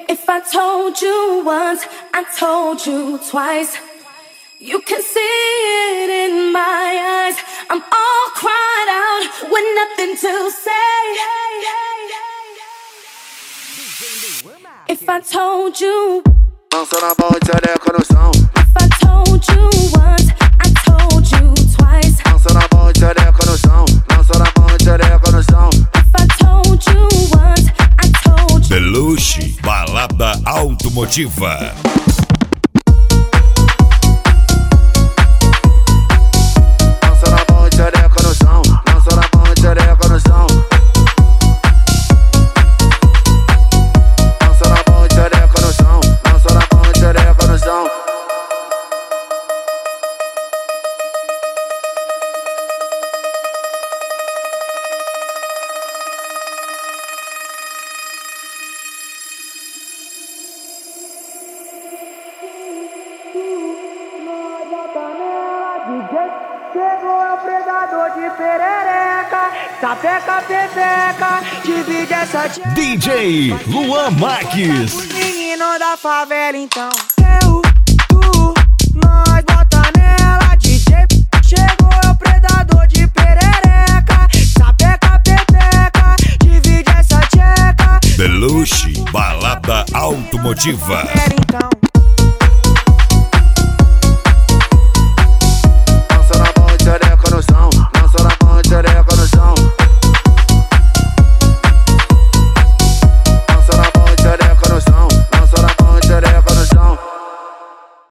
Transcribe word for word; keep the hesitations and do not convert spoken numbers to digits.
If I told you once, I told you twice. You can see it in my eyes. I'm all cried out with nothing to say. If I told you, Dança na mão e xereca no chão. if I told you once, I told you twice. Dança na mão e xereca no chão. Dança na mão e xereca no chão. If I told you once, I told you. Belushi, balada automotiva. Dança na mão e xereca no chão. Dança na mão e xereca no chão. Dança na mão e xereca no chão. Dança na mão e xereca no chão. Chegou é o predador de perereca, sapeca, pepeca, divide essa tcheca. D J Luan Marques. Os meninos da favela então. Eu, tu, nós bota nela, D J. Chegou é o predador de perereca, sapeca, pepeca, divide essa tcheca. Belushi, balada automotiva.